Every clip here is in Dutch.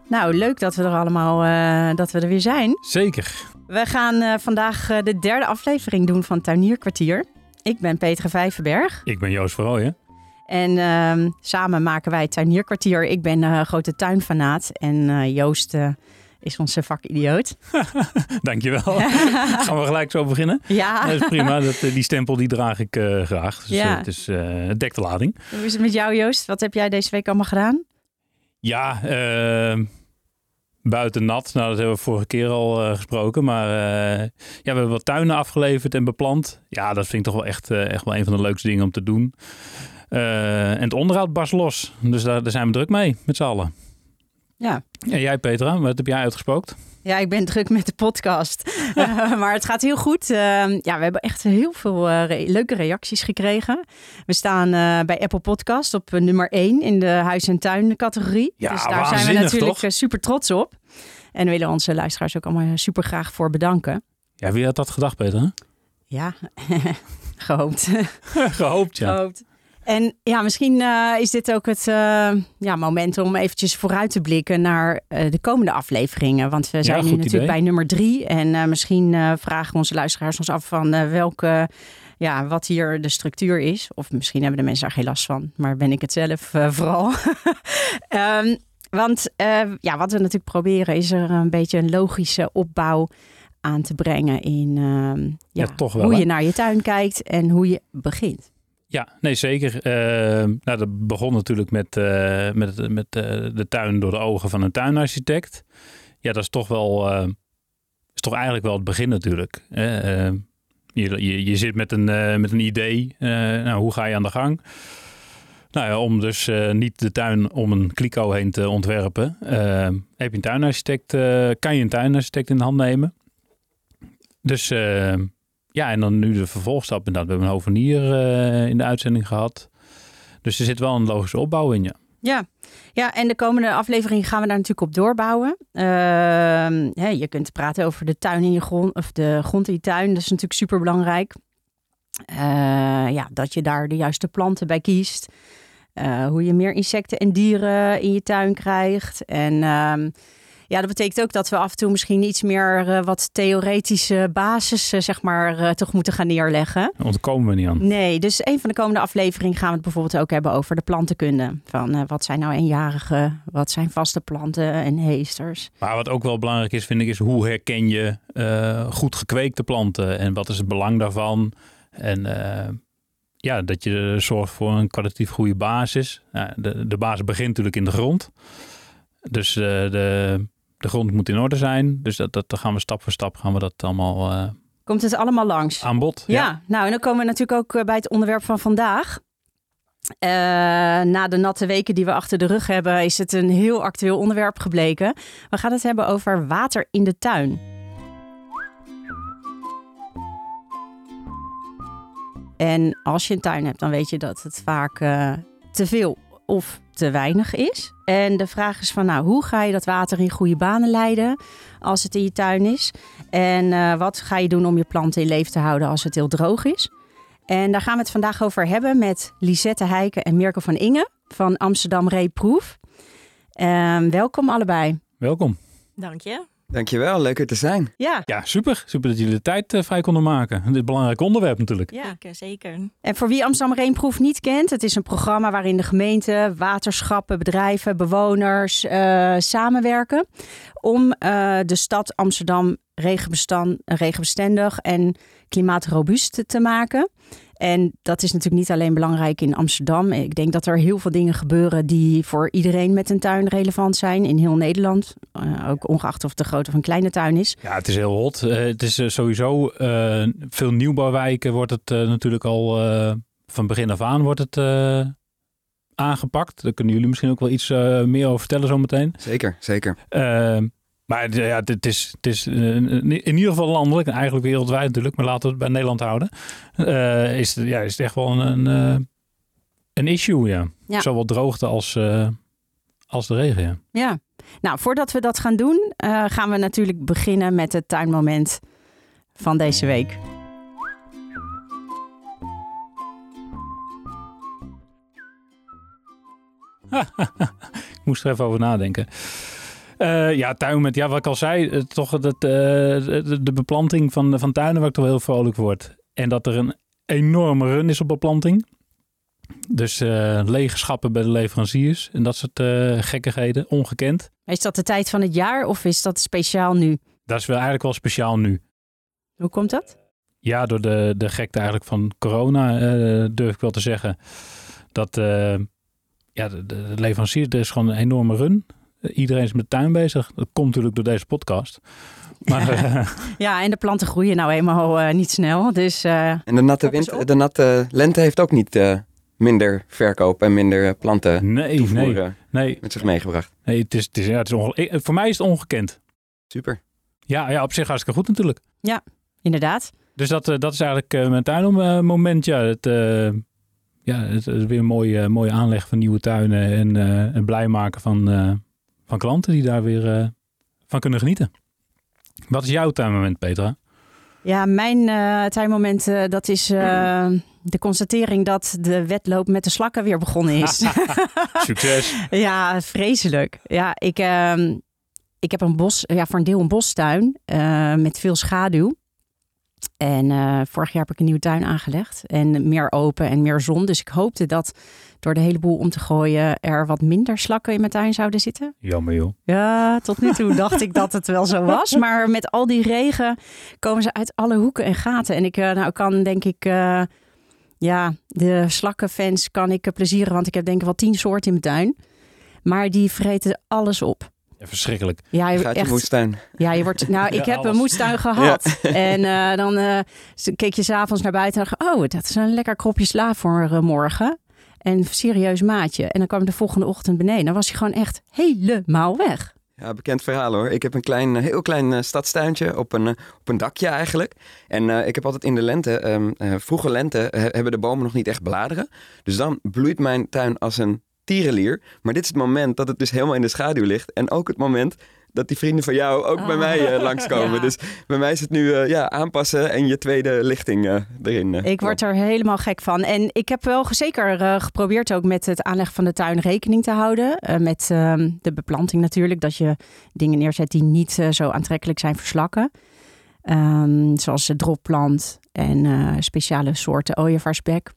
Nou, leuk dat we er allemaal dat we er weer zijn. Zeker. We gaan vandaag de derde aflevering doen van Tuinierkwartier. Ik ben Petra Vijverberg. Ik ben Joost Verrooyen. En samen maken wij Tuinierkwartier. Ik ben een grote tuinfanaat en Joost is onze vakidioot. Dankjewel. Gaan we gelijk zo beginnen? Ja. Dat is prima. Die stempel die draag ik graag. Dus Ja. het is dekt de lading. Hoe is het met jou, Joost? Wat heb jij deze week allemaal gedaan? Ja, buiten nat. Nou, dat hebben we vorige keer al gesproken. Maar ja, we hebben wat tuinen afgeleverd en beplant. Ja, dat vind ik toch wel echt wel een van de leukste dingen om te doen. En het onderhoud barst los. Dus daar zijn we druk mee, met z'n allen. Ja. En jij, Petra, wat heb jij uitgespookt? Ja, ik ben druk met de podcast. Maar het gaat heel goed. Ja, we hebben echt heel veel leuke reacties gekregen. We staan bij Apple Podcast op nummer 1 in de huis- en tuin categorie. Ja, dus daar zijn we natuurlijk toch? super trots op. En we willen onze luisteraars ook allemaal super graag voor bedanken. Ja, wie had dat gedacht, Petra? Ja, gehoopt. Gehoopt, ja. Gehoopt. En ja, misschien is dit ook het moment om eventjes vooruit te blikken naar de komende afleveringen. Want we zijn nu natuurlijk bij nummer 3. En misschien vragen onze luisteraars ons af van wat hier de structuur is. Of misschien hebben de mensen daar geen last van. Maar ben ik het zelf vooral. Want wat we natuurlijk proberen is er een beetje een logische opbauw aan te brengen in toch wel, hoe hè? je naar je tuin kijkt en hoe je begint. Ja, nee, zeker. Dat begon natuurlijk met de tuin door de ogen van een tuinarchitect. Ja, dat is toch wel, is eigenlijk wel het begin natuurlijk. Je zit met een idee. Hoe ga je aan de gang? Nou ja, om dus niet de tuin om een kliko heen te ontwerpen, heb je een tuinarchitect, kan je een tuinarchitect in de hand nemen. Dus ja, en dan nu de vervolgstap. Inderdaad, we hebben een hovenier in de uitzending gehad. Dus er zit wel een logische opbouw in, ja. Ja, en de komende aflevering gaan we daar natuurlijk op doorbouwen. Je kunt praten over de tuin in je grond, of de grond in je tuin. Dat is natuurlijk super belangrijk. Dat je daar de juiste planten bij kiest. Hoe je meer insecten en dieren in je tuin krijgt. En dat betekent ook dat we af en toe misschien iets meer wat theoretische basis toch moeten gaan neerleggen. Daar ontkomen we niet aan. Nee, dus een van de komende afleveringen gaan we het bijvoorbeeld ook hebben over de plantenkunde. Van wat zijn nou eenjarigen, wat zijn vaste planten en heesters. Maar wat ook wel belangrijk is, vind ik, is hoe herken je goed gekweekte planten en wat is het belang daarvan? En dat je zorgt voor een kwalitatief goede basis. De basis begint natuurlijk in de grond. Dus de grond moet in orde zijn. Dus dat gaan we stap voor stap dat allemaal Komt het allemaal langs? aan bod. Ja, nou en dan komen we natuurlijk ook bij het onderwerp van vandaag. Na de natte weken die we achter de rug hebben, is het een heel actueel onderwerp gebleken. We gaan het hebben over water in de tuin. En als je een tuin hebt, dan weet je dat het vaak te veel of te weinig is. En de vraag is van, hoe ga je dat water in goede banen leiden als het in je tuin is? En wat ga je doen om je planten in leven te houden als het heel droog is? En daar gaan we het vandaag over hebben met Lisette Heijken en Mirko van Inge van Amsterdam Reeproef. Welkom allebei. Welkom. Dank je. Dankjewel, leuk er te zijn. Ja, Super. Super dat jullie de tijd vrij konden maken. Dit is een belangrijk onderwerp natuurlijk. ja. Zeker. En voor wie Amsterdam Reeproef niet kent, het is een programma waarin de gemeente, waterschappen, bedrijven, bewoners samenwerken om de stad Amsterdam regenbestendig en klimaatrobuust te maken. En dat is natuurlijk niet alleen belangrijk in Amsterdam. Ik denk dat er heel veel dingen gebeuren die voor iedereen met een tuin relevant zijn in heel Nederland. Ook ongeacht of het een grote of een kleine tuin is. Ja, het is heel hot. Het is sowieso veel nieuwbouwwijken wordt het natuurlijk al van begin af aan wordt het aangepakt. Daar kunnen jullie misschien ook wel iets meer over vertellen zometeen. Zeker. Maar ja, het is in ieder geval landelijk en eigenlijk wereldwijd natuurlijk, maar laten we het bij Nederland houden. Is het echt wel een issue, ja. Zowel droogte als de regen, Ja. Nou, voordat we dat gaan doen, gaan we natuurlijk beginnen met het tuinmoment van deze week. Ik moest er even over nadenken. Tuin met, wat ik al zei, toch de beplanting van tuinen waar ik toch heel vrolijk word. En dat er een enorme run is op beplanting. Dus lege schappen bij de leveranciers en dat soort gekkigheden, ongekend. Is dat de tijd van het jaar of is dat speciaal nu? Dat is wel eigenlijk wel speciaal nu. Hoe komt dat? Ja, door de gekte eigenlijk van corona durf ik wel te zeggen. Dat de leveranciers, er is gewoon een enorme run. Iedereen is met de tuin bezig. Dat komt natuurlijk door deze podcast. Maar, ja, en de planten groeien nou eenmaal niet snel. Dus, en de natte lente heeft ook niet minder verkoop en minder planten nee. met zich meegebracht. Nee, voor mij is het ongekend. Super. Ja, op zich hartstikke goed natuurlijk. Ja, inderdaad. Dus dat is eigenlijk mijn tuinmoment. Ja, het is weer een mooie aanleg van nieuwe tuinen en blij maken van klanten die daar weer van kunnen genieten. Wat is jouw tuinmoment, Petra? Ja, mijn tuinmoment dat is de constatering dat de wedloop met de slakken weer begonnen is. Succes. Ja, vreselijk. Ja, ik heb voor een deel een bostuin met veel schaduw. En vorig jaar heb ik een nieuwe tuin aangelegd. En meer open en meer zon. Dus ik hoopte dat door de hele boel om te gooien er wat minder slakken in mijn tuin zouden zitten. Jammer joh. Ja, tot nu toe dacht ik dat het wel zo was. Maar met al die regen komen ze uit alle hoeken en gaten. En ik kan denk ik... de slakkenfans kan ik plezieren. Want ik heb denk ik wel 10 soorten in mijn tuin. Maar die vreten alles op. Ja, verschrikkelijk. Ja, je gaat je moestuin. Ja, je wordt. Nou, ik heb een moestuin gehad. Ja. En dan keek je 's avonds naar buiten en dacht, dat is een lekker kropje sla voor morgen. En serieus maatje. En dan kwam ik de volgende ochtend beneden. Dan was hij gewoon echt helemaal weg. Ja, bekend verhaal hoor. Ik heb een heel klein stadstuintje op een dakje eigenlijk. En ik heb altijd in de lente, vroege lente, hebben de bomen nog niet echt bladeren. Dus dan bloeit mijn tuin als een tierenlier. Maar dit is het moment dat het dus helemaal in de schaduw ligt. En ook het moment dat die vrienden van jou ook bij mij langskomen. Ja. Dus bij mij is het nu aanpassen en je tweede lichting erin. Ik word er helemaal gek van. En ik heb wel zeker geprobeerd ook met het aanleggen van de tuin rekening te houden. Met de beplanting natuurlijk. Dat je dingen neerzet die niet zo aantrekkelijk zijn voor slakken. Zoals de dropplant en speciale soorten ooievaarsbek.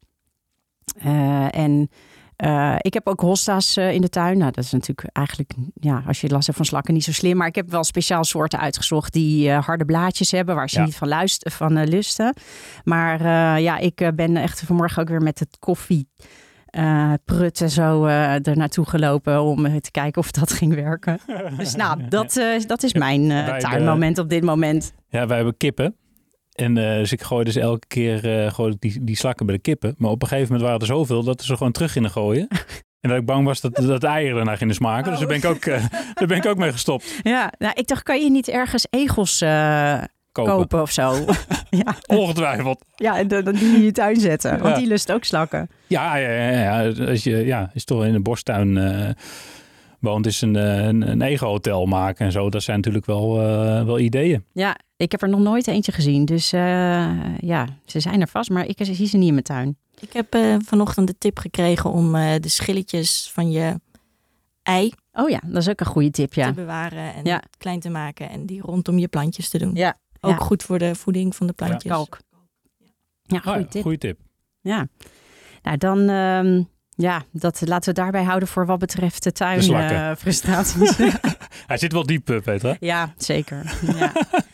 Ik heb ook hosta's in de tuin. Nou, dat is natuurlijk eigenlijk, als je last hebt van slakken, niet zo slim. Maar ik heb wel speciaal soorten uitgezocht die harde blaadjes hebben, waar ze niet van lusten. Maar ik ben echt vanmorgen ook weer met het koffie prutten zo er naartoe gelopen om te kijken of dat ging werken. Dus dat is mijn tuinmoment op dit moment. Ja, wij hebben kippen. En dus ik gooi dus elke keer die slakken bij de kippen. Maar op een gegeven moment waren er zoveel dat ze gewoon terug gingen gooien. En dat ik bang was dat de eieren daarna gingen smaken. Dus daar ben ik ook mee gestopt. Ja, nou, ik dacht, kan je niet ergens egels kopen of zo? Ja. Ongetwijfeld. Ja, die in je tuin zetten. Want die lust ook slakken. Ja. Als je is toch in een bosstuin woont, is een ego-hotel maken en zo. Dat zijn natuurlijk wel ideeën. Ja, ik heb er nog nooit eentje gezien. Dus ze zijn er vast, maar ik zie ze niet in mijn tuin. Ik heb vanochtend de tip gekregen om de schilletjes van je ei... Oh ja, dat is ook een goede tip, ja. ...te bewaren en klein te maken en die rondom je plantjes te doen. Ja. Ook goed voor de voeding van de plantjes. Ja, kalk. Ja, goede tip. Goede tip. Ja. Nou, dan... laten we het daarbij houden voor wat betreft de tuinfrustraties. Hij zit wel diep, Petra. Ja, zeker. Ja.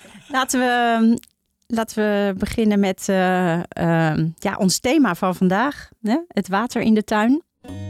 Laten we beginnen met ons thema van vandaag. Hè? Het water in de tuin.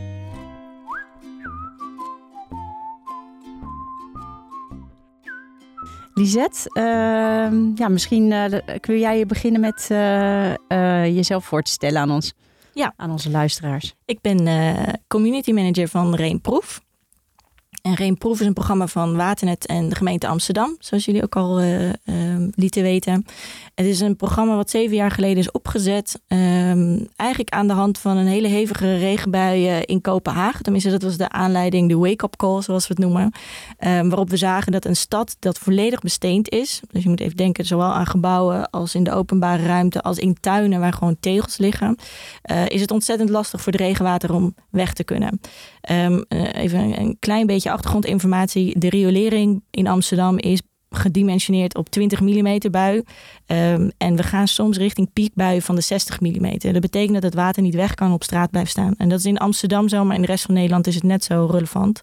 Lisette, misschien kun jij beginnen met jezelf voor te stellen aan ons. Ja, aan onze luisteraars. Ik ben community manager van Rainproof. En Rainproof is een programma van Waternet en de gemeente Amsterdam, zoals jullie ook al lieten weten. Het is een programma wat 7 jaar geleden is opgezet. Eigenlijk aan de hand van een hele hevige regenbui in Kopenhagen. Tenminste, dat was de aanleiding, de wake-up call, zoals we het noemen. Waarop we zagen dat een stad dat volledig besteend is. Dus je moet even denken, zowel aan gebouwen als in de openbare ruimte, als in tuinen waar gewoon tegels liggen. Is het ontzettend lastig voor het regenwater om weg te kunnen. Even een klein beetje achtergrondinformatie. De riolering in Amsterdam is gedimensioneerd op 20 mm bui. En we gaan soms richting piekbuien van de 60 mm. Dat betekent dat het water niet weg kan op straat blijven staan. En dat is in Amsterdam zo, maar in de rest van Nederland is het net zo relevant.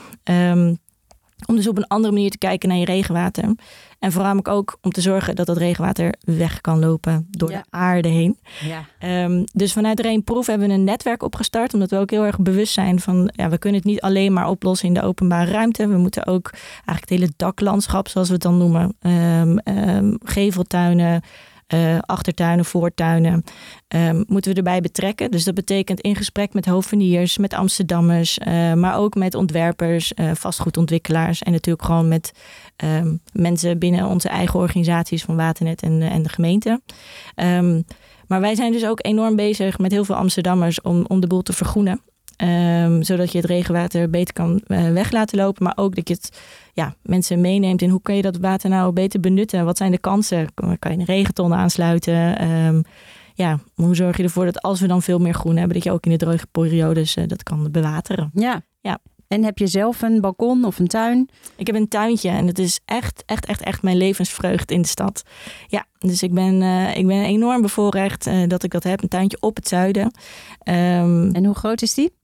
Om dus op een andere manier te kijken naar je regenwater. En vooral ook om te zorgen dat dat regenwater weg kan lopen door de aarde heen. Ja. Dus vanuit Rainproof hebben we een netwerk opgestart. Omdat we ook heel erg bewust zijn van... we kunnen het niet alleen maar oplossen in de openbare ruimte. We moeten ook eigenlijk het hele daklandschap, zoals we het dan noemen. Geveltuinen, achtertuinen, voortuinen, moeten we erbij betrekken. Dus dat betekent in gesprek met hoveniers, met Amsterdammers, maar ook met ontwerpers, vastgoedontwikkelaars en natuurlijk gewoon met mensen binnen onze eigen organisaties van Waternet en de gemeente. Maar wij zijn dus ook enorm bezig met heel veel Amsterdammers om de boel te vergroenen. Zodat je het regenwater beter kan weg laten lopen. Maar ook dat je het mensen meeneemt in hoe kun je dat water nou beter benutten? Wat zijn de kansen? Kan je een regenton aansluiten? Hoe zorg je ervoor dat als we dan veel meer groen hebben... dat je ook in de droge periodes dat kan bewateren? Ja. En heb je zelf een balkon of een tuin? Ik heb een tuintje en het is echt mijn levensvreugde in de stad. Ja, dus ik ben enorm bevoorrecht dat ik dat heb. Een tuintje op het zuiden. En hoe groot is die?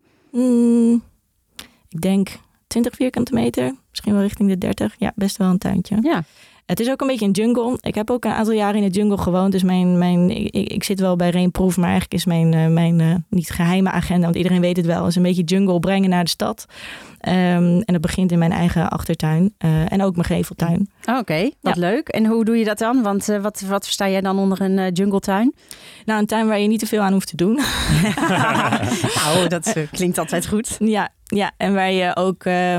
Ik denk 20 vierkante meter. Misschien wel richting de 30. Ja, best wel een tuintje. Ja. Het is ook een beetje een jungle. Ik heb ook een aantal jaren in de jungle gewoond. Dus ik zit wel bij Rainproof, maar eigenlijk is mijn niet geheime agenda, want iedereen weet het wel, is een beetje jungle brengen naar de stad. En dat begint in mijn eigen achtertuin en ook mijn geveltuin. Oké, wat leuk. En hoe doe je dat dan? Want wat versta jij dan onder een jungletuin? Nou, een tuin waar je niet te veel aan hoeft te doen. Nou, dat klinkt altijd goed. Ja, en waar je ook...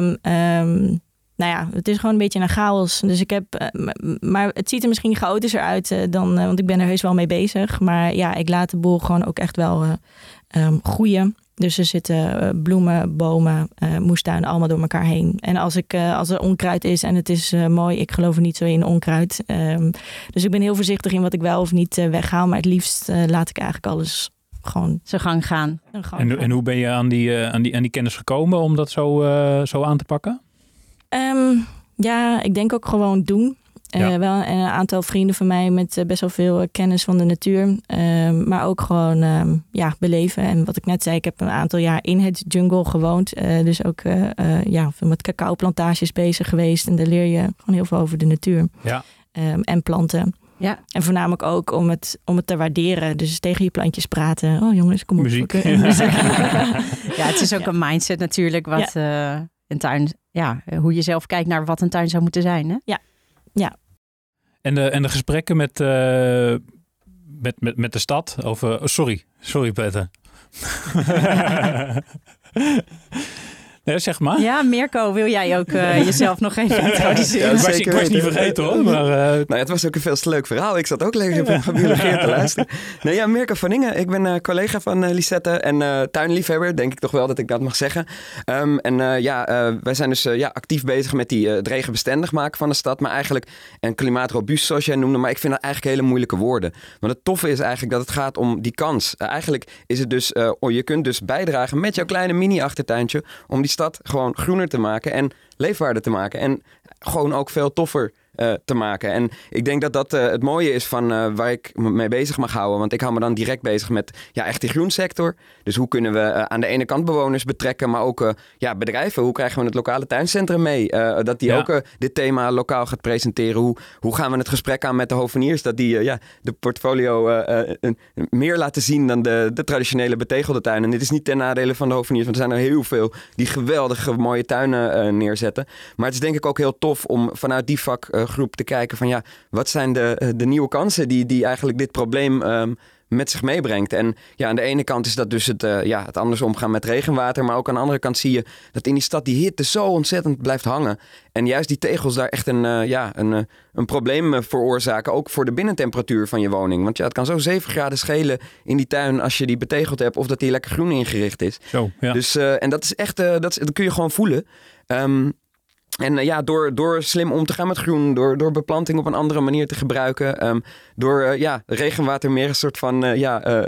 het is gewoon een beetje een chaos. Dus maar het ziet er misschien chaotischer uit dan... want ik ben er heus wel mee bezig. Maar ik laat de boel gewoon ook echt wel groeien. Dus er zitten bloemen, bomen, moestuinen allemaal door elkaar heen. En als er onkruid is en het is mooi, ik geloof er niet zo in onkruid. Dus ik ben heel voorzichtig in wat ik wel of niet weghaal. Maar het liefst laat ik eigenlijk alles gewoon zijn gang gaan. En hoe ben je aan die kennis gekomen om dat zo aan te pakken? Ik denk ook gewoon doen. Wel een aantal vrienden van mij met best wel veel kennis van de natuur. Maar ook gewoon beleven. En wat ik net zei, ik heb een aantal jaar in het jungle gewoond. Dus ook veel met cacaoplantages bezig geweest. En daar leer je gewoon heel veel over de natuur. Ja. En planten. Ja. En voornamelijk ook om het te waarderen. Dus tegen je plantjes praten. Oh jongens, kom op. Muziek. Het is ook een mindset natuurlijk wat een tuin... Ja, hoe je zelf kijkt naar wat een tuin zou moeten zijn. Hè? Ja. En de gesprekken met de stad over... Sorry Peter. Nee, zeg maar. Ja, Mirko, wil jij ook jezelf nog even introduceren? Ik was niet vergeten hoor. Maar, het was ook een veel te leuk verhaal. Ik zat ook lekker gebiologeerd te luisteren. Mirko van Ingen. Ik ben collega van Lisette en tuinliefhebber. Denk ik toch wel dat ik dat mag zeggen. Wij zijn dus actief bezig met het regenbestendig maken van de stad. Maar eigenlijk, en klimaatrobuust zoals jij noemde. Maar ik vind dat eigenlijk hele moeilijke woorden. Want het toffe is eigenlijk dat het gaat om die kans. Eigenlijk is het dus, je kunt dus bijdragen met jouw kleine mini-achtertuintje om die stad gewoon groener te maken en leefbaarder te maken. En gewoon ook veel toffer te maken. En ik denk dat dat het mooie is van waar ik me mee bezig mag houden. Want ik hou me dan direct bezig met echt die groensector. Dus hoe kunnen we aan de ene kant bewoners betrekken, maar ook bedrijven. Hoe krijgen we het lokale tuincentrum mee? Dat die ook dit thema lokaal gaat presenteren. Hoe gaan we het gesprek aan met de hoveniers? Dat die de portfolio meer laten zien dan de traditionele betegelde tuinen. En dit is niet ten nadele van de hoveniers, want er zijn er heel veel die geweldige mooie tuinen neerzetten. Maar het is denk ik ook heel tof om vanuit die vakgroep te kijken van wat zijn de nieuwe kansen die eigenlijk dit probleem met zich meebrengt. En aan de ene kant is dat dus het anders omgaan met regenwater, maar ook aan de andere kant zie je dat in die stad die hitte zo ontzettend blijft hangen. En juist die tegels daar echt een probleem veroorzaken, ook voor de binnentemperatuur van je woning. Want het kan zo 7 graden schelen in die tuin als je die betegeld hebt of dat die lekker groen ingericht is. Zo, ja. Dus, en dat is echt, dat kun je gewoon voelen. En door slim om te gaan met groen, door beplanting op een andere manier te gebruiken, door regenwater meer een soort van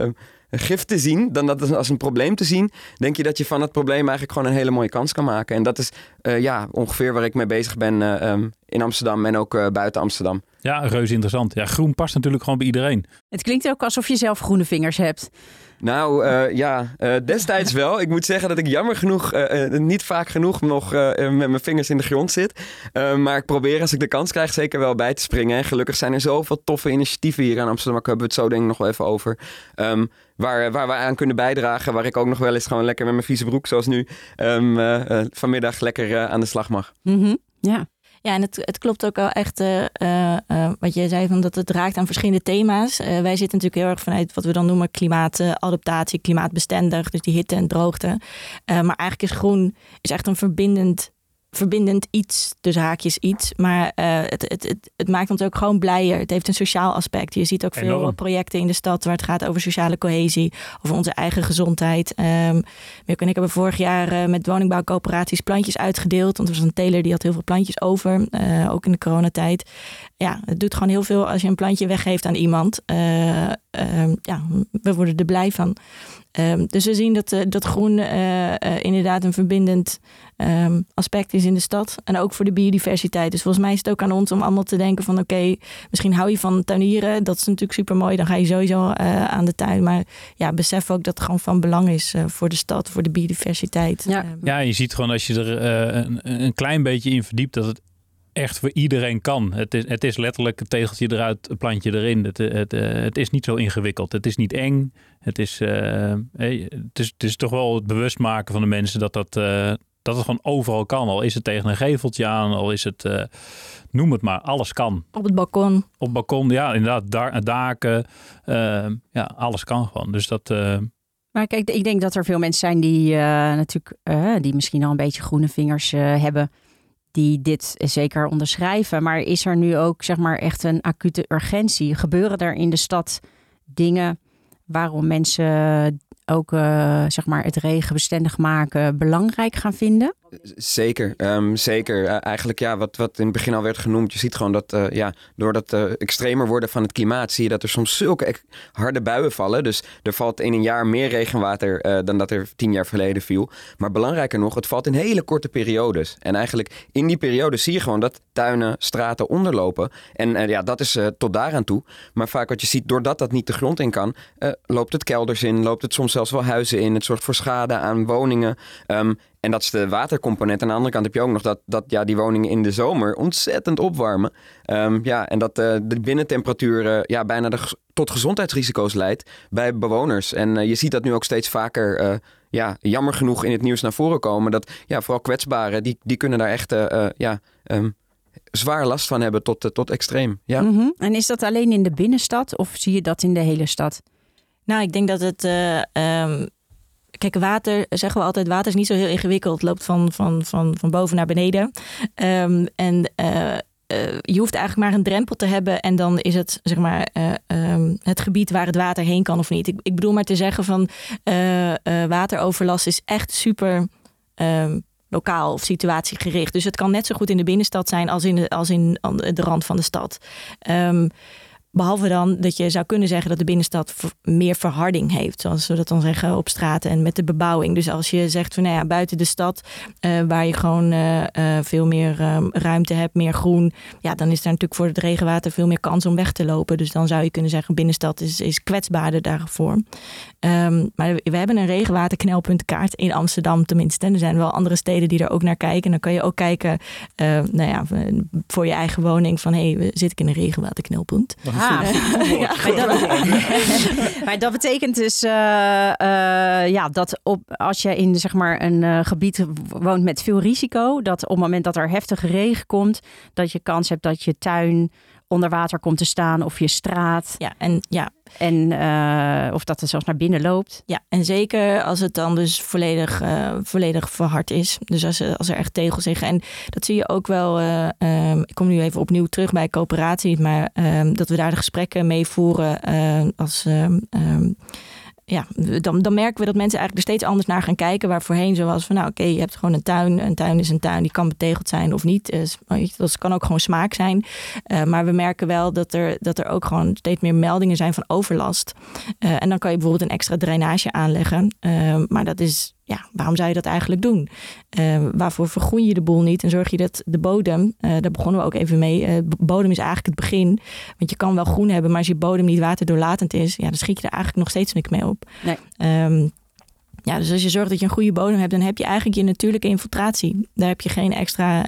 gif te zien dan dat als een probleem te zien, denk je dat je van het probleem eigenlijk gewoon een hele mooie kans kan maken. En dat is ongeveer waar ik mee bezig ben in Amsterdam en ook buiten Amsterdam. Ja, reuze interessant. Ja, groen past natuurlijk gewoon bij iedereen. Het klinkt ook alsof je zelf groene vingers hebt. Nou, destijds wel. Ik moet zeggen dat ik jammer genoeg niet vaak genoeg nog met mijn vingers in de grond zit. Maar ik probeer als ik de kans krijg zeker wel bij te springen. En gelukkig zijn er zoveel toffe initiatieven hier in Amsterdam. Daar hebben we het zo denk ik nog wel even over. Waar we aan kunnen bijdragen. Waar ik ook nog wel eens gewoon lekker met mijn vieze broek zoals nu vanmiddag lekker aan de slag mag. Mm-hmm. Ja. Ja, en het klopt ook wel echt wat jij zei, van dat het raakt aan verschillende thema's. Wij zitten natuurlijk heel erg vanuit wat we dan noemen klimaatadaptatie, klimaatbestendig, dus die hitte en droogte. Maar eigenlijk is groen echt een verbindend iets, dus haakjes iets. Maar het maakt ons ook gewoon blijer. Het heeft een sociaal aspect. Je ziet ook veel projecten in de stad waar het gaat over sociale cohesie, over onze eigen gezondheid. Mirko en ik hebben vorig jaar met woningbouwcoöperaties plantjes uitgedeeld. Want er was een teler die had heel veel plantjes over, ook in de coronatijd. Ja, het doet gewoon heel veel als je een plantje weggeeft aan iemand. We worden er blij van. Dus we zien dat groen inderdaad een verbindend aspect is in de stad. En ook voor de biodiversiteit. Dus volgens mij is het ook aan ons om allemaal te denken van oké, misschien hou je van tuinieren. Dat is natuurlijk super mooi. Dan ga je sowieso aan de tuin. Maar ja, besef ook dat het gewoon van belang is voor de stad, voor de biodiversiteit. Ja, je ziet gewoon als je er een klein beetje in verdiept dat het echt voor iedereen kan. Het is letterlijk een tegeltje eruit, een plantje erin. Het is niet zo ingewikkeld. Het is niet eng. Het is toch wel het bewust maken van de mensen dat het gewoon overal kan. Al is het tegen een geveltje aan, al is het, noem het maar, alles kan. Op het balkon. Op het balkon, ja, inderdaad, daken. Alles kan gewoon. Dus dat... Maar kijk, ik denk dat er veel mensen zijn die die misschien al een beetje groene vingers hebben, die dit zeker onderschrijven. Maar is er nu ook zeg maar echt een acute urgentie? Gebeuren er in de stad dingen waarom mensen ook zeg maar het regenbestendig maken belangrijk gaan vinden? Zeker, zeker. Eigenlijk wat in het begin al werd genoemd. Je ziet gewoon dat door dat extremer worden van het klimaat zie je dat er soms zulke harde buien vallen. Dus er valt in een jaar meer regenwater dan dat er 10 jaar geleden viel. Maar belangrijker nog, het valt in hele korte periodes. En eigenlijk in die periodes zie je gewoon dat tuinen, straten onderlopen. En dat is tot daaraan toe. Maar vaak wat je ziet, doordat dat niet de grond in kan, loopt het kelders in, loopt het soms zelfs wel huizen in. Het zorgt voor schade aan woningen. En dat is de watercomponent. Aan de andere kant heb je ook nog dat die woningen in de zomer ontzettend opwarmen. En dat de binnentemperatuur bijna tot gezondheidsrisico's leidt bij bewoners. En je ziet dat nu ook steeds vaker, jammer genoeg in het nieuws naar voren komen. Dat vooral kwetsbaren, die kunnen daar echt zwaar last van hebben tot extreem. Ja. Mm-hmm. En is dat alleen in de binnenstad of zie je dat in de hele stad? Nou, ik denk dat het... Kijk, water, zeggen we altijd, water is niet zo heel ingewikkeld. Het loopt van boven naar beneden. Je hoeft eigenlijk maar een drempel te hebben en dan is het zeg maar het gebied waar het water heen kan of niet. Ik bedoel maar te zeggen van wateroverlast is echt super lokaal of situatiegericht. Dus het kan net zo goed in de binnenstad zijn als in de rand van de stad. Behalve dan dat je zou kunnen zeggen dat de binnenstad meer verharding heeft. Zoals we dat dan zeggen op straten en met de bebouwing. Dus als je zegt van buiten de stad waar je gewoon veel meer ruimte hebt, meer groen. Ja, dan is daar natuurlijk voor het regenwater veel meer kans om weg te lopen. Dus dan zou je kunnen zeggen binnenstad is kwetsbaarder daarvoor. Maar we hebben een regenwaterknelpuntkaart in Amsterdam tenminste. En er zijn wel andere steden die er ook naar kijken. En dan kan je ook kijken voor je eigen woning van zit ik in een regenwaterknelpunt? Maar dat betekent dus dat als je in zeg maar een gebied woont met veel risico, dat op het moment dat er heftige regen komt, dat je kans hebt dat je tuin onder water komt te staan of je straat. En of dat er zelfs naar binnen loopt. Ja, en zeker als het dan dus volledig verhard is. Dus als er echt tegels liggen. En dat zie je ook wel. Ik kom nu even opnieuw terug bij coöperaties. Maar dat we daar de gesprekken mee voeren als dan merken we dat mensen eigenlijk er steeds anders naar gaan kijken. Waar voorheen zo was van oké, je hebt gewoon een tuin. Een tuin is een tuin, die kan betegeld zijn of niet. Dat kan ook gewoon smaak zijn. Maar we merken wel dat er ook gewoon steeds meer meldingen zijn van overlast. En dan kan je bijvoorbeeld een extra drainage aanleggen. Maar dat is, waarom zou je dat eigenlijk doen? Waarvoor vergroen je de boel niet en zorg je dat de bodem, daar begonnen we ook even mee. Bodem is eigenlijk het begin. Want je kan wel groen hebben, maar als je bodem niet waterdoorlatend is, dan schiet je er eigenlijk nog steeds niks mee op. Nee. Dus als je zorgt dat je een goede bodem hebt, dan heb je eigenlijk je natuurlijke infiltratie. Daar heb je geen extra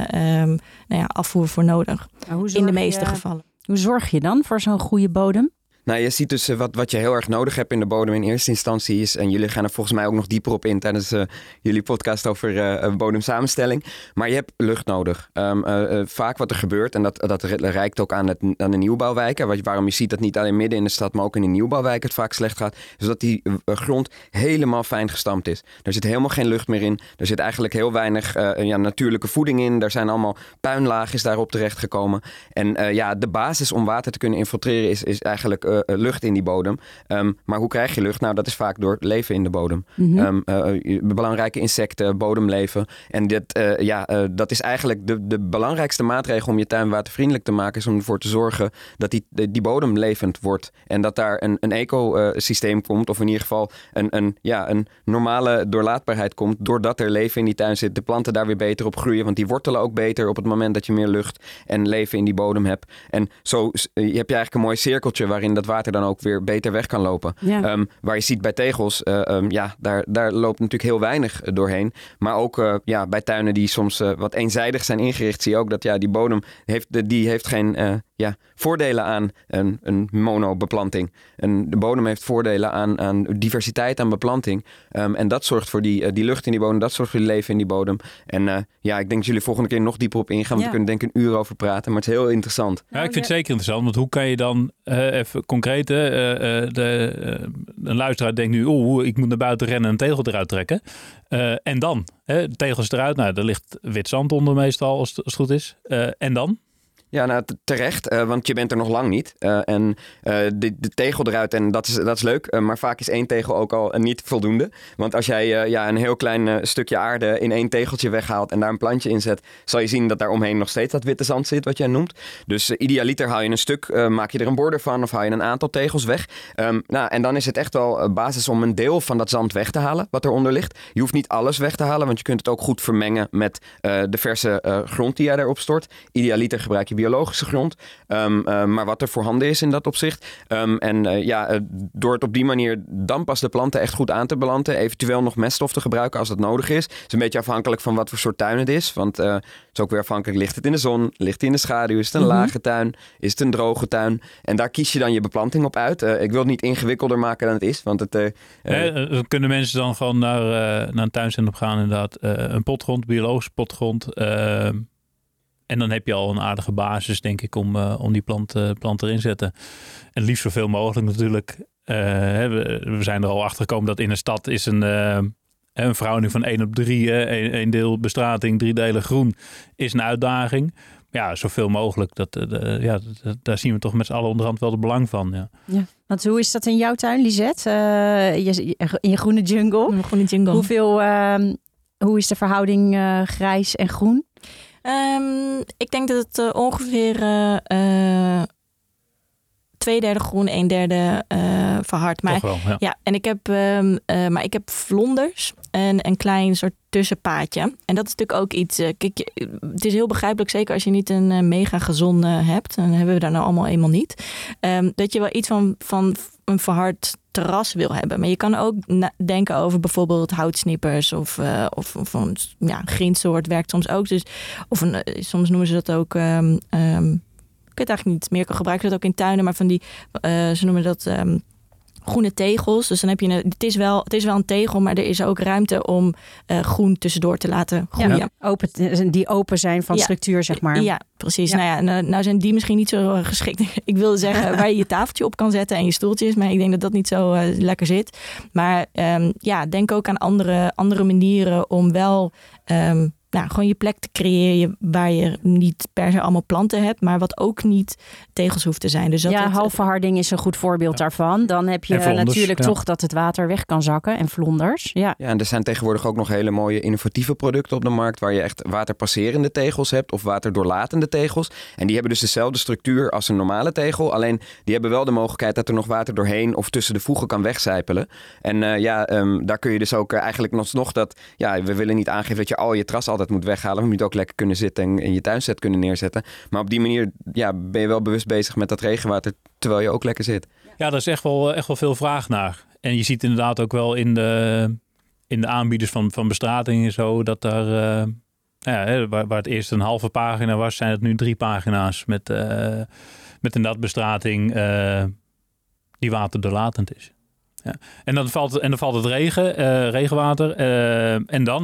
afvoer voor nodig. In de meeste gevallen. Hoe zorg je dan voor zo'n goede bodem? Nou, je ziet dus wat je heel erg nodig hebt in de bodem in eerste instantie is, en jullie gaan er volgens mij ook nog dieper op in tijdens jullie podcast over bodemsamenstelling, maar je hebt lucht nodig. Vaak wat er gebeurt, en dat reikt ook aan de nieuwbouwwijken, waarom je ziet dat niet alleen midden in de stad, maar ook in de nieuwbouwwijken het vaak slecht gaat, is dat die grond helemaal fijn gestampt is. Er zit helemaal geen lucht meer in. Er zit eigenlijk heel weinig natuurlijke voeding in. Er zijn allemaal puinlaagjes daarop terechtgekomen. En de basis om water te kunnen infiltreren is eigenlijk lucht in die bodem. Maar hoe krijg je lucht? Nou, dat is vaak door het leven in de bodem. Mm-hmm. Belangrijke insecten, bodemleven. En dat is eigenlijk de belangrijkste maatregel om je tuin watervriendelijk te maken, is om ervoor te zorgen dat die bodem levend wordt. En dat daar een ecosysteem komt, of in ieder geval een normale doorlaatbaarheid komt, doordat er leven in die tuin zit. De planten daar weer beter op groeien, want die wortelen ook beter op het moment dat je meer lucht en leven in die bodem hebt. En zo heb je eigenlijk een mooi cirkeltje waarin dat water dan ook weer beter weg kan lopen. Ja. Waar je ziet bij tegels, daar loopt natuurlijk heel weinig doorheen. Maar ook bij tuinen die soms wat eenzijdig zijn ingericht, zie je ook dat die bodem heeft geen voordelen aan een monobeplanting. De bodem heeft voordelen aan diversiteit aan beplanting. En dat zorgt voor die lucht in die bodem, dat zorgt voor die leven in die bodem. En ik denk dat jullie volgende keer nog dieper op ingaan, want we kunnen denk ik een uur over praten, maar het is heel interessant. Ja, ik vind het zeker interessant, want hoe kan je dan even concreet, een luisteraar denkt nu, ik moet naar buiten rennen en een tegel eruit trekken. En dan? De tegels eruit, er ligt wit zand onder meestal, als het goed is. En dan? Ja, nou terecht, want je bent er nog lang niet. De tegel eruit, en dat is leuk, maar vaak is 1 tegel ook al niet voldoende. Want als jij een heel klein stukje aarde in 1 tegeltje weghaalt en daar een plantje in zet, zal je zien dat daar omheen nog steeds dat witte zand zit, wat jij noemt. Dus idealiter haal je een stuk, maak je er een border van of haal je een aantal tegels weg. En dan is het echt wel basis om een deel van dat zand weg te halen, wat eronder ligt. Je hoeft niet alles weg te halen, want je kunt het ook goed vermengen met de verse grond die jij daarop stort. Idealiter gebruik je biologische grond, maar wat er voorhanden is in dat opzicht. Door het op die manier dan pas de planten echt goed aan te belanten, eventueel nog meststof te gebruiken als dat nodig is. Het is een beetje afhankelijk van wat voor soort tuin het is, want het is ook weer afhankelijk, ligt het in de zon, ligt het in de schaduw, is het een lage tuin, is het een droge tuin? En daar kies je dan je beplanting op uit. Ik wil het niet ingewikkelder maken dan het is, want kunnen mensen dan gewoon naar een tuincentrum gaan, inderdaad, een potgrond, biologische potgrond, en dan heb je al een aardige basis, denk ik, om die plant erin te zetten. En liefst zoveel mogelijk natuurlijk. We zijn er al achter gekomen dat in een stad is een verhouding van 1:3. 1 deel bestrating, 3 delen groen is een uitdaging. Ja, zoveel mogelijk. Daar zien we toch met z'n allen onderhand wel het belang van. Ja. Want hoe is dat in jouw tuin, Lisette? In je groene jungle? Een groene jungle. Hoe is de verhouding grijs en groen? Ik denk dat het ongeveer 2/3 groen, 1/3 verhard. Maar, toch wel, ja. En ik heb vlonders en een klein soort tussenpaadje. En dat is natuurlijk ook iets. Kijk, het is heel begrijpelijk, zeker als je niet een mega gezonde hebt. Dan hebben we daar nou allemaal eenmaal niet. Dat je wel iets van een verhard terras wil hebben. Maar je kan ook denken over bijvoorbeeld houtsnippers of een grindsoort werkt soms ook. Dus, soms noemen ze dat ook. Ik weet eigenlijk niet meer. Gebruiken ze dat ook in tuinen, maar van die ze noemen dat groene tegels. Dus dan heb je het is wel een tegel, maar er is ook ruimte om groen tussendoor te laten groeien. Ja, die open zijn van structuur, zeg maar. Ja, precies. Ja. Nou zijn die misschien niet zo geschikt. Ik wilde zeggen waar je je tafeltje op kan zetten en je stoeltjes, maar ik denk dat dat niet zo lekker zit. Maar denk ook aan andere manieren om wel gewoon je plek te creëren waar je niet per se allemaal planten hebt, maar wat ook niet tegels hoeft te zijn. Dus halfverharding is een goed voorbeeld daarvan. Dan heb je natuurlijk toch dat het water weg kan zakken en vlonders. Ja, en er zijn tegenwoordig ook nog hele mooie innovatieve producten op de markt waar je echt waterpasserende tegels hebt of waterdoorlatende tegels. En die hebben dus dezelfde structuur als een normale tegel. Alleen die hebben wel de mogelijkheid dat er nog water doorheen of tussen de voegen kan wegcijpelen. En daar kun je dus ook eigenlijk nog dat... Ja, we willen niet aangeven dat je al je terras altijd moet weghalen. We moeten ook lekker kunnen zitten en in je tuinset kunnen neerzetten. Maar op die manier ben je wel bewust bezig met dat regenwater terwijl je ook lekker zit. Ja, daar is echt wel veel vraag naar. En je ziet inderdaad ook wel in de aanbieders van bestrating en zo dat daar... waar het eerst een halve pagina was, zijn het nu 3 pagina's met inderdaad bestrating die waterdoorlatend is. Ja. En dan valt het regenwater. En dan,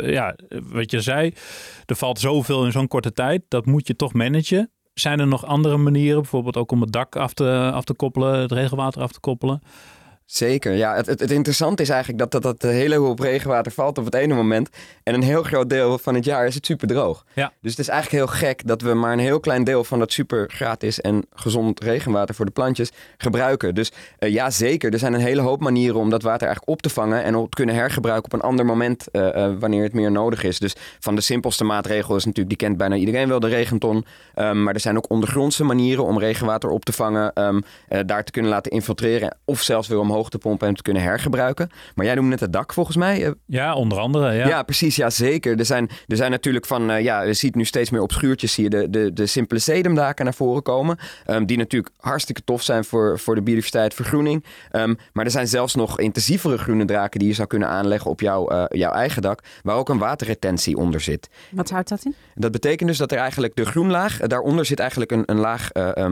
wat je zei, er valt zoveel in zo'n korte tijd. Dat moet je toch managen. Zijn er nog andere manieren, bijvoorbeeld ook om het dak af te koppelen, het regenwater af te koppelen? Zeker, ja. Het interessante is eigenlijk dat de hele hoop regenwater valt op het ene moment. En een heel groot deel van het jaar is het super droog. Ja. Dus het is eigenlijk heel gek dat we maar een heel klein deel van dat super gratis en gezond regenwater voor de plantjes gebruiken. Dus zeker. Er zijn een hele hoop manieren om dat water eigenlijk op te vangen en te kunnen hergebruiken op een ander moment wanneer het meer nodig is. Dus van de simpelste maatregel is natuurlijk, die kent bijna iedereen wel, de regenton. Maar er zijn ook ondergrondse manieren om regenwater op te vangen, daar te kunnen laten infiltreren of zelfs weer omhoog te pompen en te kunnen hergebruiken. Maar jij noemde net het dak volgens mij. Ja, onder andere. Ja, ja precies. Ja, zeker. Er zijn natuurlijk je ziet nu steeds meer op schuurtjes zie je de simpele sedumdaken naar voren komen. Die natuurlijk hartstikke tof zijn voor de biodiversiteit, vergroening. Maar er zijn zelfs nog intensievere groene daken die je zou kunnen aanleggen op jouw eigen dak, waar ook een waterretentie onder zit. Wat houdt dat in? Dat betekent dus dat er eigenlijk de groenlaag, daaronder zit eigenlijk een laag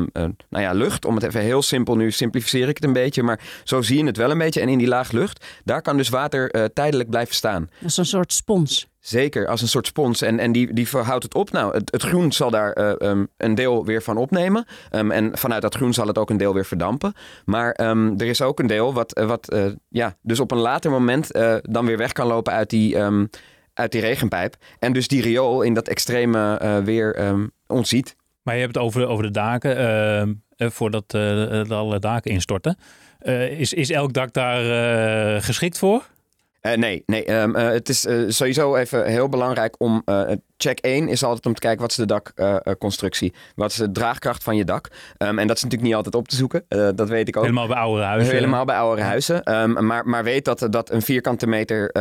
lucht. Om het even heel simpel, nu simplificeer ik het een beetje, maar zo zie je het wel een beetje. En in die laag lucht, daar kan dus water tijdelijk blijven staan. Dat is een soort spons. Zeker, als een soort spons. En die houdt het op. Nou, het groen zal daar een deel weer van opnemen. En vanuit dat groen zal het ook een deel weer verdampen. Maar er is ook een deel wat dus op een later moment dan weer weg kan lopen uit die regenpijp. En dus die riool in dat extreme weer ontziet. Maar je hebt het over de daken, voordat alle daken instorten. Is elk dak daar geschikt voor? Nee. Het is sowieso even heel belangrijk om... check 1 is altijd om te kijken wat is de dakconstructie. Wat is de draagkracht van je dak. En dat is natuurlijk niet altijd op te zoeken. Dat weet ik ook. Helemaal bij oudere huizen. Helemaal bij oudere huizen. Maar weet dat een vierkante meter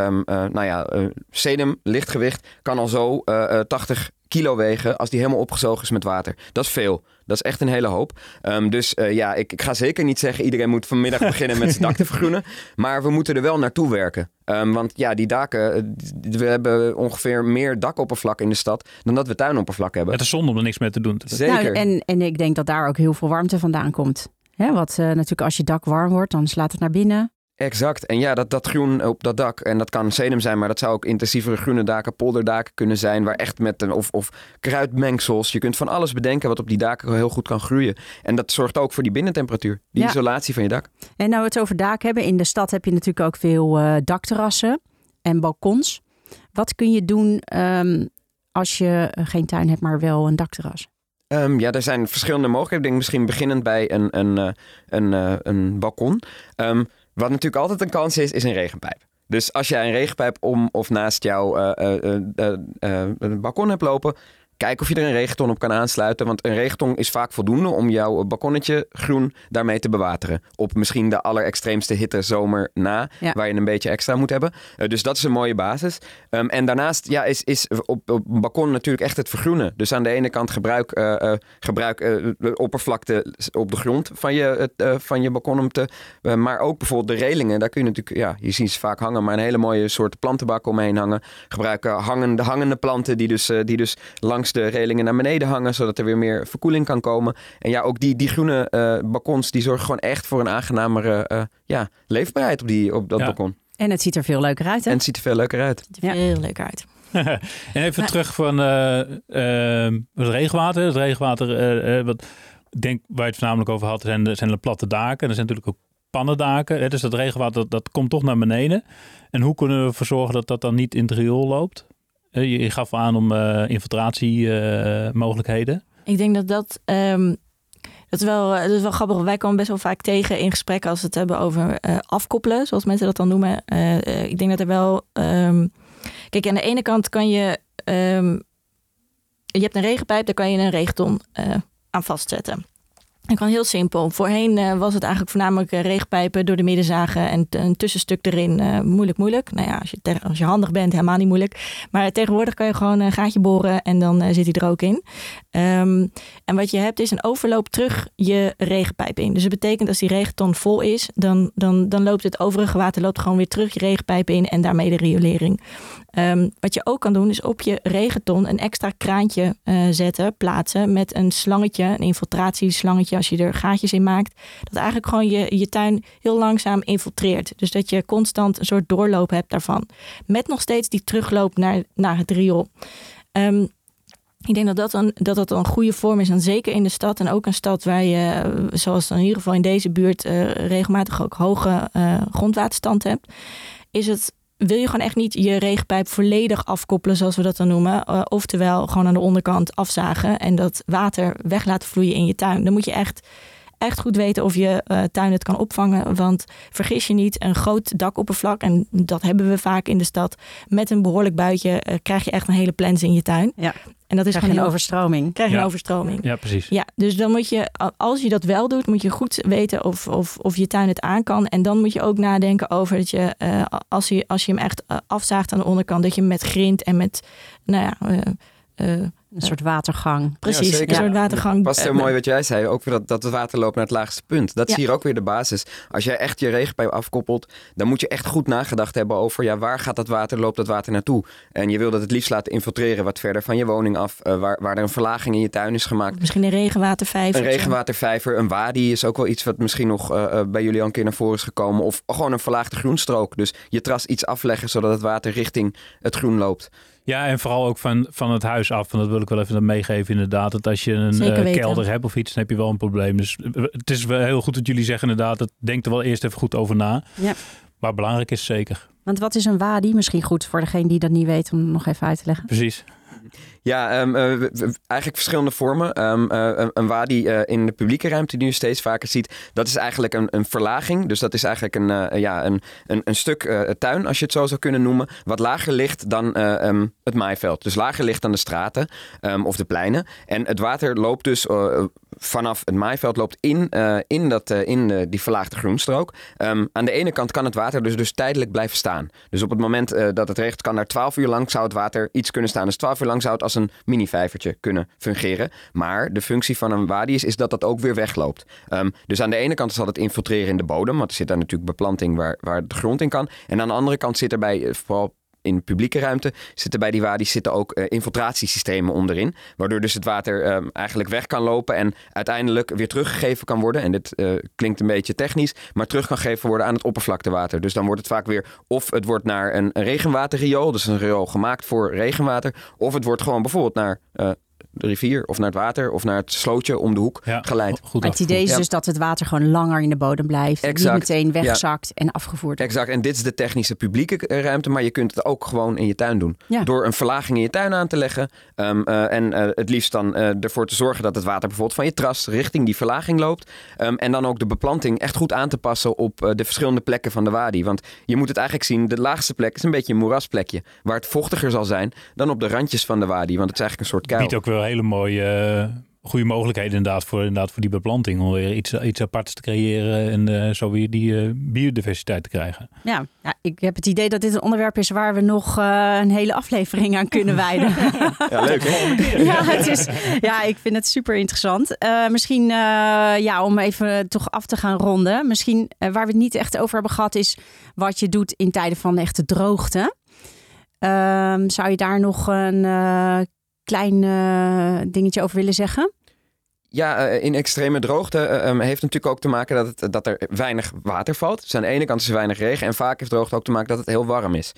sedum, lichtgewicht, kan al zo 80 kilo wegen als die helemaal opgezogen is met water. Dat is veel. Dat is echt een hele hoop. Ik ga zeker niet zeggen iedereen moet vanmiddag beginnen met zijn dak te vergroenen. Maar we moeten er wel naartoe werken. Want die daken, we hebben ongeveer meer dakoppervlak in de stad dan dat we tuinoppervlak hebben. Het is zonde om er niks mee te doen. Zeker. Nou, en ik denk dat daar ook heel veel warmte vandaan komt. Wat natuurlijk als je dak warm wordt, dan slaat het naar binnen. Exact. En ja, dat groen op dat dak, en dat kan sedum zijn, maar dat zou ook intensievere groene daken, polderdaken kunnen zijn, waar echt met of kruidmengsels, je kunt van alles bedenken wat op die daken heel goed kan groeien. En dat zorgt ook voor die binnentemperatuur, die isolatie van je dak. En nou we het over daken hebben, in de stad heb je natuurlijk ook veel dakterrassen en balkons. Wat kun je doen als je geen tuin hebt, maar wel een dakterras? Er zijn verschillende mogelijkheden. Ik denk misschien beginnend bij een balkon. Wat natuurlijk altijd een kans is een regenpijp. Dus als jij een regenpijp om of naast jouw balkon hebt lopen, kijk of je er een regenton op kan aansluiten. Want een regenton is vaak voldoende om jouw balkonnetje groen daarmee te bewateren. Op misschien de allerextreemste hitte zomer na, waar je een beetje extra moet hebben. Dus dat is een mooie basis. En daarnaast is op een balkon natuurlijk echt het vergroenen. Dus aan de ene kant gebruik oppervlakte op de grond van je balkon. Maar ook bijvoorbeeld de relingen. Daar kun je natuurlijk, je ziet ze vaak hangen, maar een hele mooie soort plantenbak omheen hangen. Gebruiken hangende planten die dus langs de relingen naar beneden hangen, zodat er weer meer verkoeling kan komen. En ja, ook die groene balkons, die zorgen gewoon echt voor een aangenamere leefbaarheid op dat balkon. En het ziet er veel leuker uit, hè? En het ziet er veel leuker uit. Het ziet er heel leuk uit. En even terug van het regenwater. Het regenwater, wat ik denk waar je het voornamelijk over had, zijn de platte daken. Er zijn natuurlijk ook pannendaken. Dus dat regenwater, dat komt toch naar beneden. En hoe kunnen we ervoor zorgen dat dat dan niet in het riool loopt? Je gaf aan om infiltratiemogelijkheden. Ik denk dat is wel grappig. Wij komen best wel vaak tegen in gesprekken als we het hebben over afkoppelen, zoals mensen dat dan noemen. Ik denk dat er wel... kijk, aan de ene kant kan je... je hebt een regenpijp, daar kan je een regenton aan vastzetten. Dat kan heel simpel. Voorheen was het eigenlijk voornamelijk regenpijpen door de midden zagen en een tussenstuk erin. Moeilijk. Nou ja, als je handig bent, helemaal niet moeilijk. Maar tegenwoordig kan je gewoon een gaatje boren en dan zit hij er ook in. En wat je hebt is een overloop terug je regenpijp in. Dus dat betekent als die regenton vol is, dan loopt het overige water loopt gewoon weer terug je regenpijp in en daarmee de riolering. Wat je ook kan doen is op je regenton een extra kraantje plaatsen met een slangetje, een infiltratieslangetje als je er gaatjes in maakt. Dat eigenlijk gewoon je tuin heel langzaam infiltreert. Dus dat je constant een soort doorloop hebt daarvan. Met nog steeds die terugloop naar het riool. Ik denk dat een goede vorm is. En zeker in de stad en ook een stad waar je, zoals in ieder geval in deze buurt, regelmatig ook hoge grondwaterstand hebt. Wil je gewoon echt niet je regenpijp volledig afkoppelen, zoals we dat dan noemen. Oftewel gewoon aan de onderkant afzagen en dat water weg laten vloeien in je tuin. Dan moet je echt goed weten of je tuin het kan opvangen. Want vergis je niet, een groot dakoppervlak, en dat hebben we vaak in de stad, met een behoorlijk buitje krijg je echt een hele plens in je tuin. Ja. En dat is krijg je een overstroming. Krijg je een overstroming. Ja, precies. Ja, dus dan moet je, als je dat wel doet, moet je goed weten of je tuin het aan kan. En dan moet je ook nadenken over dat je, als je hem echt afzaagt aan de onderkant, dat je hem met grind en met, een soort watergang. Precies, ja, een soort watergang. Past heel mooi wat jij zei, ook weer dat het water loopt naar het laagste punt. Dat is hier ook weer de basis. Als jij echt je regenpijp afkoppelt, dan moet je echt goed nagedacht hebben over waar gaat loopt dat water naartoe? En je wil dat het liefst laten infiltreren wat verder van je woning af, waar er een verlaging in je tuin is gemaakt. Misschien een regenwatervijver. Een regenwatervijver, een wadi is ook wel iets wat misschien nog bij jullie al een keer naar voren is gekomen. Of gewoon een verlaagde groenstrook. Dus je terras iets afleggen zodat het water richting het groen loopt. Ja, en vooral ook van het huis af. Want dat wil ik wel even meegeven inderdaad. Dat als je een kelder hebt of iets, dan heb je wel een probleem. Dus het is wel heel goed dat jullie zeggen inderdaad. Denk er wel eerst even goed over na. Ja. Maar belangrijk is zeker. Want wat is een wadi? Misschien goed voor degene die dat niet weet om het nog even uit te leggen. Precies. Ja, eigenlijk verschillende vormen. Een wadi in de publieke ruimte die je steeds vaker ziet, dat is eigenlijk een verlaging. Dus dat is eigenlijk een stuk tuin, als je het zo zou kunnen noemen, wat lager ligt dan het maaiveld. Dus lager ligt dan de straten of de pleinen. En het water loopt dus vanaf het maaiveld loopt in die verlaagde groenstrook. Aan de ene kant kan het water dus tijdelijk blijven staan. Dus op het moment dat het regent, kan er 12 uur lang zou het water iets kunnen staan. Dus 12 uur lang zou het als een mini-vijvertje kunnen fungeren. Maar de functie van een wadi is dat dat ook weer wegloopt. Dus aan de ene kant zal het infiltreren in de bodem, want er zit daar natuurlijk beplanting waar de grond in kan. En aan de andere kant zit erbij, vooral in publieke ruimte, zitten bij die wadi's ook infiltratiesystemen onderin. Waardoor dus het water eigenlijk weg kan lopen en uiteindelijk weer teruggegeven kan worden. En dit klinkt een beetje technisch, maar terug kan gegeven worden aan het oppervlaktewater. Dus dan wordt het vaak weer, of het wordt naar een regenwaterriool, dus een riool gemaakt voor regenwater, of het wordt gewoon bijvoorbeeld naar de rivier of naar het water of naar het slootje om de hoek geleid. Maar het idee is dus dat het water gewoon langer in de bodem blijft. Exact. Niet meteen wegzakt en afgevoerd wordt. Exact. En dit is de technische publieke ruimte, maar je kunt het ook gewoon in je tuin doen. Ja. Door een verlaging in je tuin aan te leggen en het liefst dan ervoor te zorgen dat het water bijvoorbeeld van je terras richting die verlaging loopt. En dan ook de beplanting echt goed aan te passen op de verschillende plekken van de wadi. Want je moet het eigenlijk zien, de laagste plek is een beetje een moerasplekje, waar het vochtiger zal zijn dan op de randjes van de wadi. Want het is eigenlijk een soort kuil. Biedt ook wel hele mooie goede mogelijkheden inderdaad voor die beplanting. Om weer iets aparts te creëren en zo weer die biodiversiteit te krijgen. Ja, ik heb het idee dat dit een onderwerp is waar we nog een hele aflevering aan kunnen wijden. Ja, leuk hè? Ik vind het super interessant. Misschien om even toch af te gaan ronden. Misschien waar we het niet echt over hebben gehad is wat je doet in tijden van echte droogte. Zou je daar nog een klein dingetje over willen zeggen? Ja, in extreme droogte heeft natuurlijk ook te maken dat er weinig water valt. Dus aan de ene kant is er weinig regen en vaak heeft droogte ook te maken dat het heel warm is.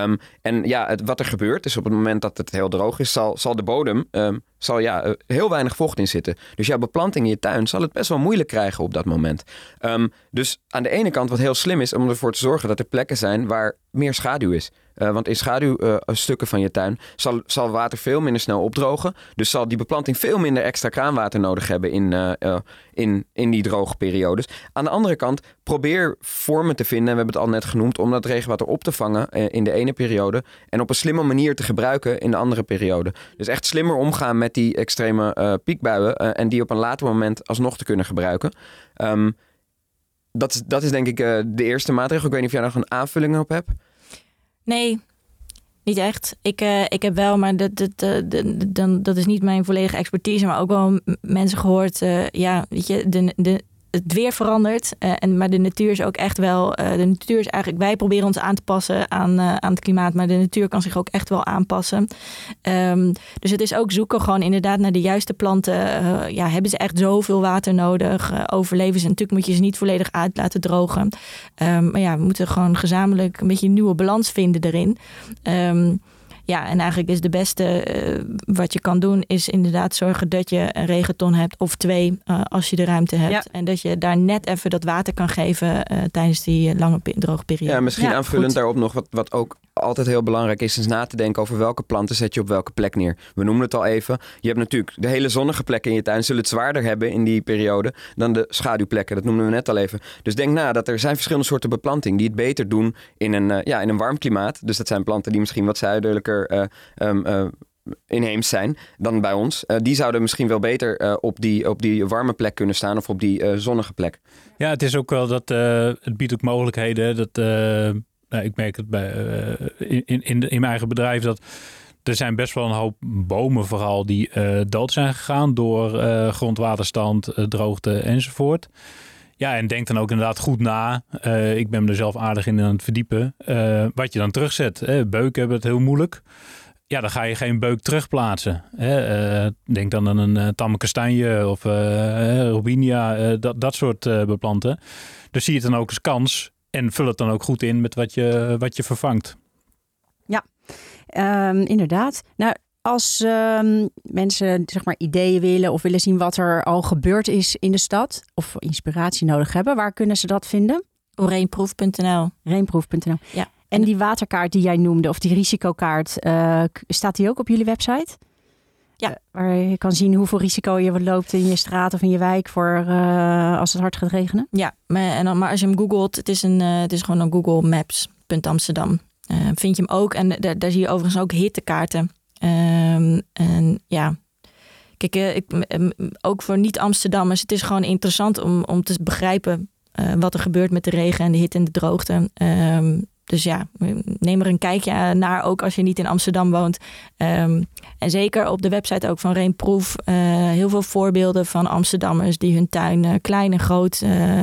Wat er gebeurt is op het moment dat het heel droog is, zal de bodem heel weinig vocht in zitten. Dus jouw beplanting in je tuin zal het best wel moeilijk krijgen op dat moment. Dus aan de ene kant wat heel slim is om ervoor te zorgen dat er plekken zijn waar meer schaduw is. Want in schaduwstukken van je tuin zal water veel minder snel opdrogen. Dus zal die beplanting veel minder extra kraanwater nodig hebben in die droge periodes. Aan de andere kant, probeer vormen te vinden, en we hebben het al net genoemd, om dat regenwater op te vangen in de ene periode en op een slimme manier te gebruiken in de andere periode. Dus echt slimmer omgaan met die extreme piekbuien en die op een later moment alsnog te kunnen gebruiken. Dat is denk ik de eerste maatregel. Ik weet niet of jij nog een aanvulling op hebt. Nee, niet echt. Ik heb wel, maar dat is niet mijn volledige expertise, maar ook wel mensen gehoord. Weet je, het weer verandert, maar de natuur is ook echt wel. De natuur is eigenlijk. Wij proberen ons aan te passen aan het klimaat, maar de natuur kan zich ook echt wel aanpassen. Dus het is ook zoeken gewoon inderdaad naar de juiste planten. Hebben ze echt zoveel water nodig? Overleven ze? Natuurlijk moet je ze niet volledig uit laten drogen. Maar we moeten gewoon gezamenlijk een beetje een nieuwe balans vinden erin. En eigenlijk is de beste wat je kan doen, is inderdaad zorgen dat je een regenton hebt of 2 als je de ruimte hebt. Ja. En dat je daar net even dat water kan geven tijdens die lange droge periode. Ja, misschien aanvullend daarop nog wat ook altijd heel belangrijk is na te denken over welke planten zet je op welke plek neer. We noemen het al even. Je hebt natuurlijk de hele zonnige plekken in je tuin zullen het zwaarder hebben in die periode dan de schaduwplekken. Dat noemden we net al even. Dus denk na dat er zijn verschillende soorten beplanting die het beter doen in een warm klimaat. Dus dat zijn planten die misschien wat zuidelijker inheems zijn dan bij ons. Die zouden misschien wel beter op die warme plek kunnen staan of op die zonnige plek. Ja, het is ook wel dat het biedt ook mogelijkheden dat ik merk het in mijn eigen bedrijf dat er zijn best wel een hoop bomen vooral die dood zijn gegaan door grondwaterstand, droogte enzovoort. Ja, en denk dan ook inderdaad goed na. Ik ben me er zelf aardig in aan het verdiepen. Wat je dan terugzet. Beuken hebben het heel moeilijk. Ja, dan ga je geen beuk terugplaatsen. Denk dan aan een tamme kastanje of robinia, dat soort beplanten. Dus zie je het dan ook als kans. En vul het dan ook goed in met wat je vervangt. Ja, inderdaad. Nou, als mensen zeg maar ideeën willen of willen zien wat er al gebeurd is in de stad of inspiratie nodig hebben, waar kunnen ze dat vinden? Op Rainproof.nl. Rainproof.nl. Ja. En die waterkaart die jij noemde, of die risicokaart, staat die ook op jullie website? Ja. Waar je kan zien hoeveel risico je loopt in je straat of in je wijk voor als het hard gaat regenen? Ja, maar als je hem googelt, het is gewoon een Google Maps.Amsterdam. Vind je hem ook. En daar zie je overigens ook hittekaarten. Kijk, ook voor niet-Amsterdammers, het is gewoon interessant om te begrijpen wat er gebeurt met de regen en de hitte en de droogte. Dus ja, neem er een kijkje naar, ook als je niet in Amsterdam woont. En zeker op de website ook van Rainproof. Heel veel voorbeelden van Amsterdammers die hun tuin klein en groot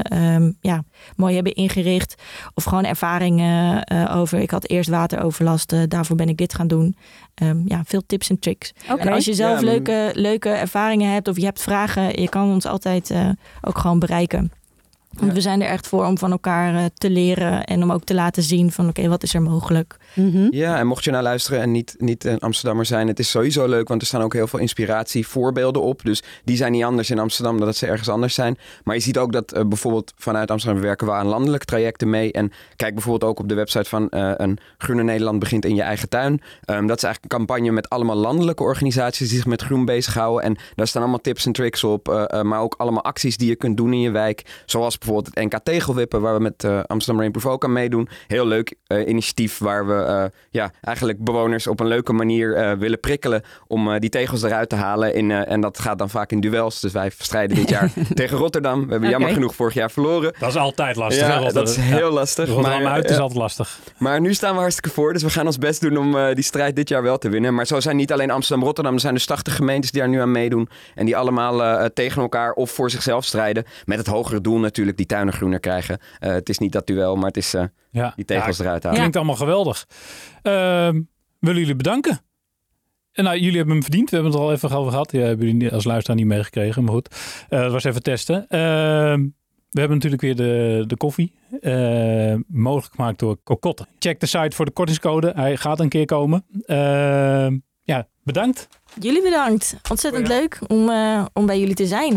mooi hebben ingericht. Of gewoon ervaringen over. Ik had eerst wateroverlast, daarvoor ben ik dit gaan doen. Veel tips en tricks. Okay. En als je zelf leuke ervaringen hebt of je hebt vragen, je kan ons altijd ook gewoon bereiken. Want we zijn er echt voor om van elkaar te leren en om ook te laten zien van oké, wat is er mogelijk? Mm-hmm. Ja, en mocht je nou luisteren en niet een Amsterdammer zijn, het is sowieso leuk, want er staan ook heel veel inspiratievoorbeelden op. Dus die zijn niet anders in Amsterdam dan dat ze ergens anders zijn. Maar je ziet ook dat bijvoorbeeld vanuit Amsterdam werken we aan landelijke trajecten mee. En kijk bijvoorbeeld ook op de website van een Groene Nederland begint in je eigen tuin. Dat is eigenlijk een campagne met allemaal landelijke organisaties die zich met groen bezighouden. En daar staan allemaal tips en tricks op, maar ook allemaal acties die je kunt doen in je wijk. Zoals bijvoorbeeld het NK Tegelwippen, waar we met Amsterdam Rainproof ook aan meedoen. Heel leuk initiatief waar we eigenlijk bewoners op een leuke manier willen prikkelen om die tegels eruit te halen. En dat gaat dan vaak in duels. Dus wij strijden dit jaar tegen Rotterdam. We hebben jammer genoeg vorig jaar verloren. Dat is altijd lastig. Ja, dat is heel lastig. Rotterdam uit is altijd lastig. Maar nu staan we hartstikke voor. Dus we gaan ons best doen om die strijd dit jaar wel te winnen. Maar zo zijn niet alleen Amsterdam, Rotterdam. Er zijn dus 80 gemeentes die daar nu aan meedoen. En die allemaal tegen elkaar of voor zichzelf strijden. Met het hogere doel natuurlijk, die tuinen groener krijgen. Het is niet dat duel, maar het is die tegels eruit halen. Klinkt allemaal geweldig. Willen jullie bedanken? En nou, jullie hebben hem verdiend. We hebben het er al even over gehad. Ja, hebben jullie als luisteraar niet meegekregen, maar goed. Dat was even testen. We hebben natuurlijk weer de koffie. Mogelijk gemaakt door Cocotte. Check de site voor de kortingscode. Hij gaat een keer komen. Bedankt. Jullie bedankt. Ontzettend leuk om bij jullie te zijn.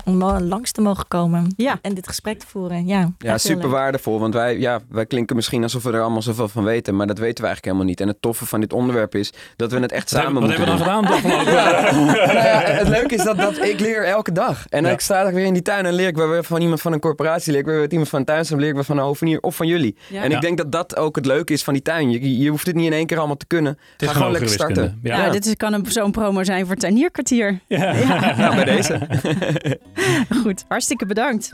om langs te mogen komen. Ja. En dit gesprek te voeren. Ja, super waardevol. Want wij klinken misschien alsof we er allemaal zoveel van weten. Maar dat weten we eigenlijk helemaal niet. En het toffe van dit onderwerp is dat we het echt samen moeten doen. Wat hebben we dan gedaan? Het leuke is dat ik leer elke dag. En ik sta er weer in die tuin en leer ik weer van iemand van een corporatie. Leer ik weer iemand van een tuincentrum. Leer ik weer van een hovenier of van jullie. Ja. En ik denk dat dat ook het leuke is van die tuin. Je hoeft het niet in één keer allemaal te kunnen. Ga gewoon lekker starten. Ja, dit kan zo'n promo zijn voor het tuinierkwartier. Ja. Nou, bij deze. Goed, hartstikke bedankt.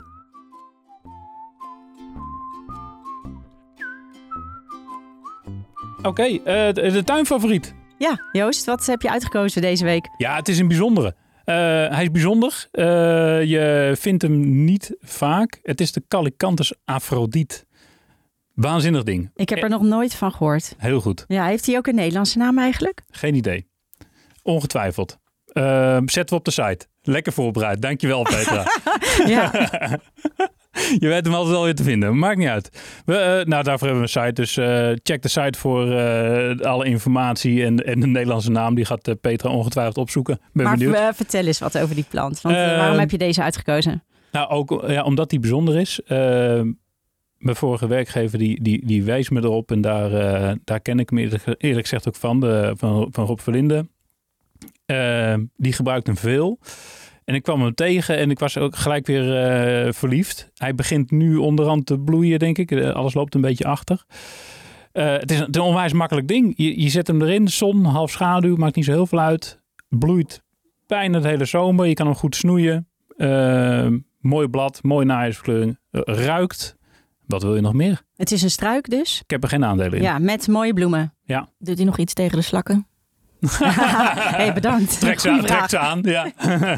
Oké, de tuinfavoriet. Ja, Joost, wat heb je uitgekozen deze week? Ja, het is een bijzondere. Hij is bijzonder. Je vindt hem niet vaak. Het is de Calycanthus Aphrodite. Waanzinnig ding. Ik heb er nog nooit van gehoord. Heel goed. Ja, heeft hij ook een Nederlandse naam eigenlijk? Geen idee. Ongetwijfeld. Zetten we op de site. Lekker voorbereid. Dankjewel, Petra. Ja. Je weet hem altijd alweer te vinden. Maakt niet uit. Daarvoor hebben we een site. Dus check de site voor alle informatie. En de Nederlandse naam. Die gaat Petra ongetwijfeld opzoeken. Maar vertel eens wat over die plant. Want waarom heb je deze uitgekozen? Nou, ook omdat die bijzonder is. Mijn vorige werkgever die wees me erop. En daar ken ik hem eerlijk gezegd ook van Rob Verlinde. Die gebruikt hem veel. En ik kwam hem tegen en ik was ook gelijk weer verliefd. Hij begint nu onderhand te bloeien, denk ik. Alles loopt een beetje achter. Het is een onwijs makkelijk ding. Je zet hem erin, zon, half schaduw, maakt niet zo heel veel uit. Bloeit bijna de hele zomer. Je kan hem goed snoeien. Mooi blad, mooie najaarskleuring. Ruikt. Wat wil je nog meer? Het is een struik dus? Ik heb er geen aandelen in. Ja, met mooie bloemen. Ja. Doet hij nog iets tegen de slakken? Hey, bedankt. Trek ze aan, ja.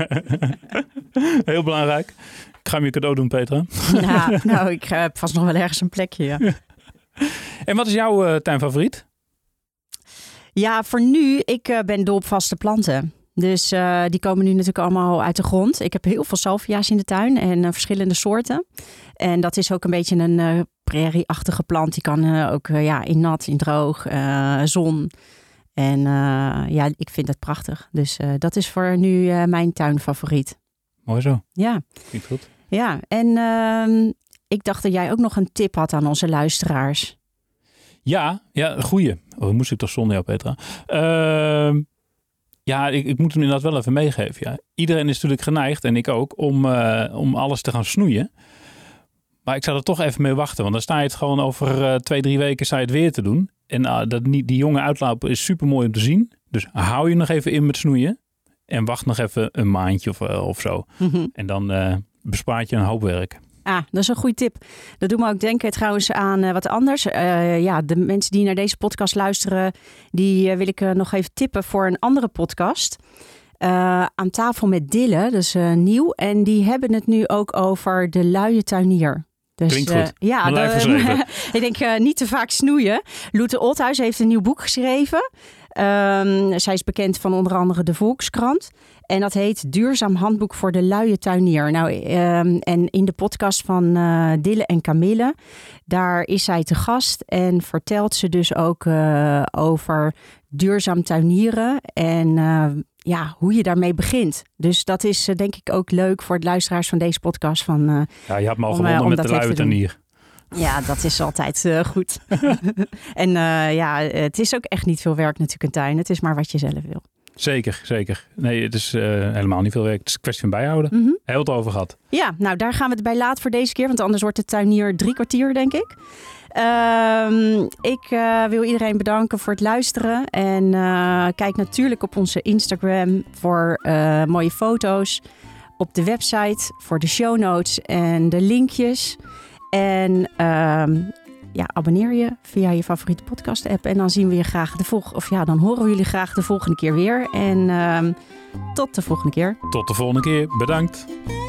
Heel belangrijk. Ik ga hem je cadeau doen, Petra. Ja, nou, ik heb vast nog wel ergens een plekje, ja. En wat is jouw tuinfavoriet? Ja, voor nu, ik ben dol op vaste planten. Dus die komen nu natuurlijk allemaal uit de grond. Ik heb heel veel salvia's in de tuin en verschillende soorten. En dat is ook een beetje een prairie-achtige plant. Die kan ook in nat, in droog, zon. En ik vind het prachtig. Dus dat is voor nu mijn tuinfavoriet. Mooi zo. Ja. Klinkt goed. Ja, en ik dacht dat jij ook nog een tip had aan onze luisteraars. Ja, goeie. Moest ik toch zonder jou, Petra? Ik moet hem inderdaad wel even meegeven. Ja. Iedereen is natuurlijk geneigd, en ik ook, om alles te gaan snoeien. Maar ik zou er toch even mee wachten. Want dan sta je het gewoon over 2-3 weken sta je het weer te doen. En die jonge uitlopen is super mooi om te zien. Dus hou je nog even in met snoeien. En wacht nog even een maandje of zo. Mm-hmm. En dan bespaart je een hoop werk. Ah, dat is een goede tip. Dat doet me ook denken trouwens aan wat anders. De mensen die naar deze podcast luisteren, die wil ik nog even tippen voor een andere podcast. Aan tafel met Dille, dus nieuw. En die hebben het nu ook over de luie tuinier. Dus, klinkt goed. Ik denk niet te vaak snoeien. Loete Olthuis heeft een nieuw boek geschreven. Zij is bekend van onder andere de Volkskrant. En dat heet Duurzaam Handboek voor de luie tuinier. Nou, en in de podcast van Dille en Camille, daar is zij te gast en vertelt ze dus ook over duurzaam tuinieren en hoe je daarmee begint. Dus dat is denk ik ook leuk voor de luisteraars van deze podcast. Je hebt me al gewonnen met de luie tuinier. Ja, dat is altijd goed. En het is ook echt niet veel werk natuurlijk een tuin. Het is maar wat je zelf wil. Zeker. Nee, het is helemaal niet veel werk. Het is een kwestie van bijhouden. Mm-hmm. Heel het over gehad. Ja, nou daar gaan we het bij laten voor deze keer. Want anders wordt de tuinier 3 kwartier, denk ik. Ik wil iedereen bedanken voor het luisteren. En kijk natuurlijk op onze Instagram voor mooie foto's. Op de website voor de show notes en de linkjes. En abonneer je via je favoriete podcast app. En dan zien we je graag dan horen we jullie graag de volgende keer weer. En tot de volgende keer. Tot de volgende keer. Bedankt.